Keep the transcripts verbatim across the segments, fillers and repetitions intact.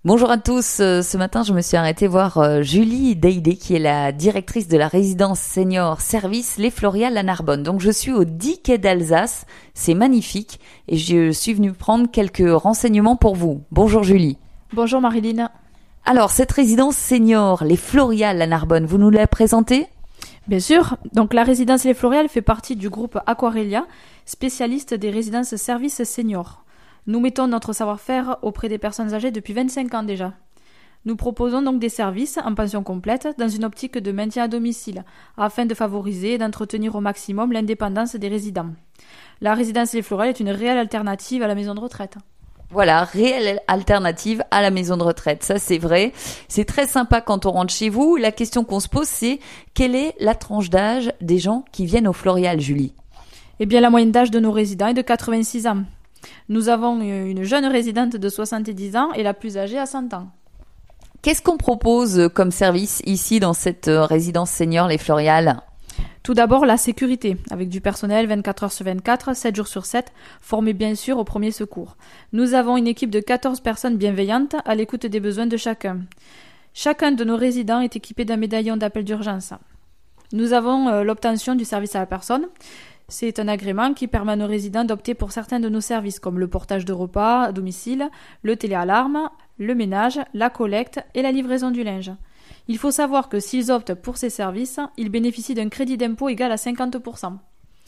Bonjour à tous, euh, ce matin je me suis arrêtée voir euh, Julie Deidé qui est la directrice de la résidence senior service Les Floriales à Narbonne. Donc je suis au dix quai d'Alsace, c'est magnifique et je suis venue prendre quelques renseignements pour vous. Bonjour Julie. Bonjour Marilyn. Alors cette résidence senior Les Floriales à Narbonne, vous nous la présentez ? Bien sûr, donc la résidence Les Floriales fait partie du groupe Aquarelia, spécialiste des résidences services seniors. Nous mettons notre savoir-faire auprès des personnes âgées depuis vingt-cinq ans déjà. Nous proposons donc des services en pension complète dans une optique de maintien à domicile, afin de favoriser et d'entretenir au maximum l'indépendance des résidents. La résidence Les Floriales est une réelle alternative à la maison de retraite. Voilà, réelle alternative à la maison de retraite, ça c'est vrai. C'est très sympa quand on rentre chez vous. La question qu'on se pose, c'est quelle est la tranche d'âge des gens qui viennent aux Floriales, Julie ? Eh bien, la moyenne d'âge de nos résidents est de quatre-vingt-six ans. Nous avons une jeune résidente de soixante-dix ans et la plus âgée à cent ans. Qu'est-ce qu'on propose comme service ici dans cette résidence senior Les Floriales ? Tout d'abord, la sécurité, avec du personnel vingt-quatre heures sur vingt-quatre, sept jours sur sept, formé bien sûr au premier secours. Nous avons une équipe de quatorze personnes bienveillantes à l'écoute des besoins de chacun. Chacun de nos résidents est équipé d'un médaillon d'appel d'urgence. Nous avons euh, l'obtention du service à la personne. C'est un agrément qui permet à nos résidents d'opter pour certains de nos services, comme le portage de repas à domicile, le téléalarme, le ménage, la collecte et la livraison du linge. Il faut savoir que s'ils optent pour ces services, ils bénéficient d'un crédit d'impôt égal à cinquante pour cent.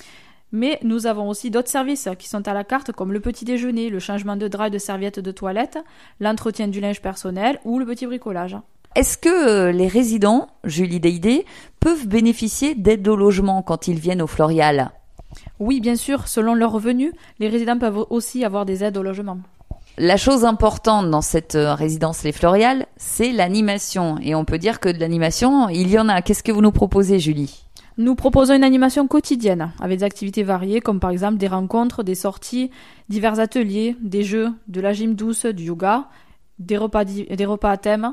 Mais nous avons aussi d'autres services qui sont à la carte, comme le petit déjeuner, le changement de drap et de serviettes de toilette, l'entretien du linge personnel ou le petit bricolage. Est-ce que les résidents, Julie Deidé, peuvent bénéficier d'aide au logement quand ils viennent aux Floriales ? Oui, bien sûr, selon leurs revenus, les résidents peuvent aussi avoir des aides au logement. La chose importante dans cette résidence Les Floriales, c'est l'animation. Et on peut dire que de l'animation, il y en a. Qu'est-ce que vous nous proposez, Julie ? Nous proposons une animation quotidienne, avec des activités variées, comme par exemple des rencontres, des sorties, divers ateliers, des jeux, de la gym douce, du yoga, des repas, des repas à thème.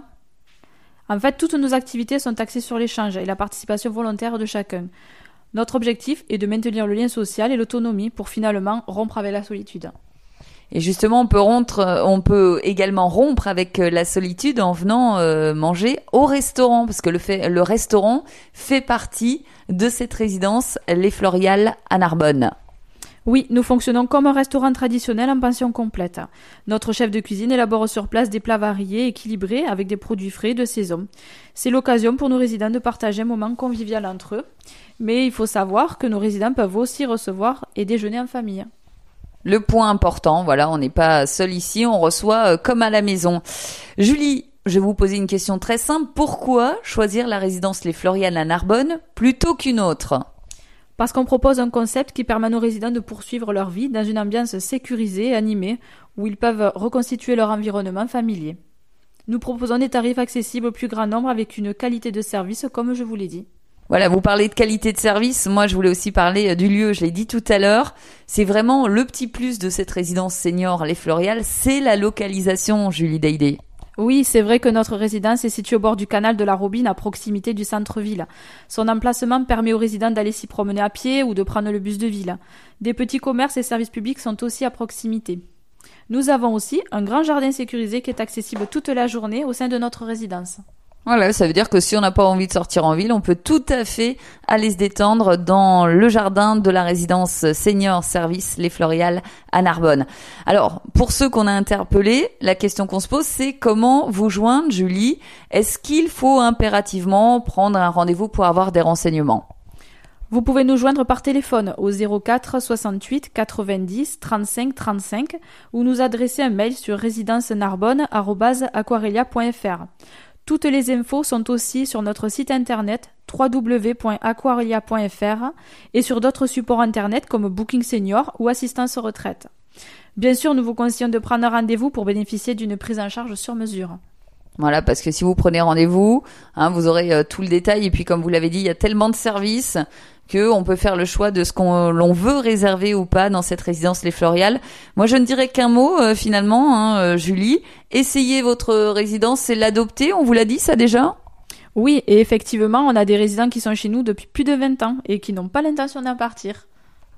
En fait, toutes nos activités sont axées sur l'échange et la participation volontaire de chacun. Notre objectif est de maintenir le lien social et l'autonomie pour finalement rompre avec la solitude. Et justement, on peut, rompre, on peut également rompre avec la solitude en venant euh, manger au restaurant, parce que le, fait, le restaurant fait partie de cette résidence Les Floriales à Narbonne. Oui, nous fonctionnons comme un restaurant traditionnel en pension complète. Notre chef de cuisine élabore sur place des plats variés, équilibrés, avec des produits frais de saison. C'est l'occasion pour nos résidents de partager un moment convivial entre eux. Mais il faut savoir que nos résidents peuvent aussi recevoir et déjeuner en famille. Le point important, voilà, on n'est pas seul ici, on reçoit euh, comme à la maison. Julie, je vais vous poser une question très simple. Pourquoi choisir la résidence Les Floriales à Narbonne plutôt qu'une autre ? Parce qu'on propose un concept qui permet à nos résidents de poursuivre leur vie dans une ambiance sécurisée et animée, où ils peuvent reconstituer leur environnement familier. Nous proposons des tarifs accessibles au plus grand nombre avec une qualité de service, comme je vous l'ai dit. Voilà, vous parlez de qualité de service. Moi, je voulais aussi parler du lieu. Je l'ai dit tout à l'heure. C'est vraiment le petit plus de cette résidence senior Les Floriales, c'est la localisation, Julie Deidé. Oui, c'est vrai que notre résidence est située au bord du canal de la Robine, à proximité du centre-ville. Son emplacement permet aux résidents d'aller s'y promener à pied ou de prendre le bus de ville. Des petits commerces et services publics sont aussi à proximité. Nous avons aussi un grand jardin sécurisé qui est accessible toute la journée au sein de notre résidence. Voilà, ça veut dire que si on n'a pas envie de sortir en ville, on peut tout à fait aller se détendre dans le jardin de la résidence senior service Les Floriales à Narbonne. Alors, pour ceux qu'on a interpellés, la question qu'on se pose, c'est comment vous joindre, Julie ? Est-ce qu'il faut impérativement prendre un rendez-vous pour avoir des renseignements ? Vous pouvez nous joindre par téléphone au zéro quatre soixante-huit quatre-vingt-dix trente-cinq trente-cinq ou nous adresser un mail sur résidence narbonne arobase aquarelia point f r. Toutes les infos sont aussi sur notre site internet w w w point aquarelia point f r et sur d'autres supports internet comme Booking Senior ou Assistance Retraite. Bien sûr, nous vous conseillons de prendre rendez-vous pour bénéficier d'une prise en charge sur mesure. Voilà, parce que si vous prenez rendez-vous, hein, vous aurez euh, tout le détail. Et puis, comme vous l'avez dit, il y a tellement de services que on peut faire le choix de ce qu'on l'on veut réserver ou pas dans cette résidence Les Floriales. Moi, je ne dirais qu'un mot euh, finalement, hein, euh, Julie. Essayez votre résidence, c'est l'adopter. On vous l'a dit ça déjà ? Oui, et effectivement, on a des résidents qui sont chez nous depuis plus de vingt ans et qui n'ont pas l'intention d'en partir.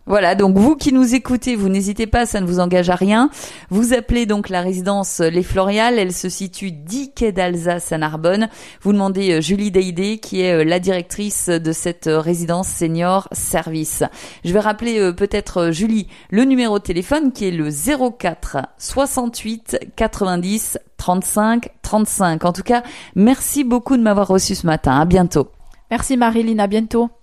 Voilà, donc vous qui nous écoutez, vous n'hésitez pas, ça ne vous engage à rien. Vous appelez donc la résidence Les Floriales, elle se situe dix quai d'Alsace à Narbonne. Vous demandez Julie Deidé, qui est la directrice de cette résidence senior service. Je vais rappeler peut-être, Julie, le numéro de téléphone qui est le zéro quatre soixante-huit quatre-vingt-dix trente-cinq trente-cinq. En tout cas, merci beaucoup de m'avoir reçu ce matin. À bientôt. Merci Marilyn, à bientôt.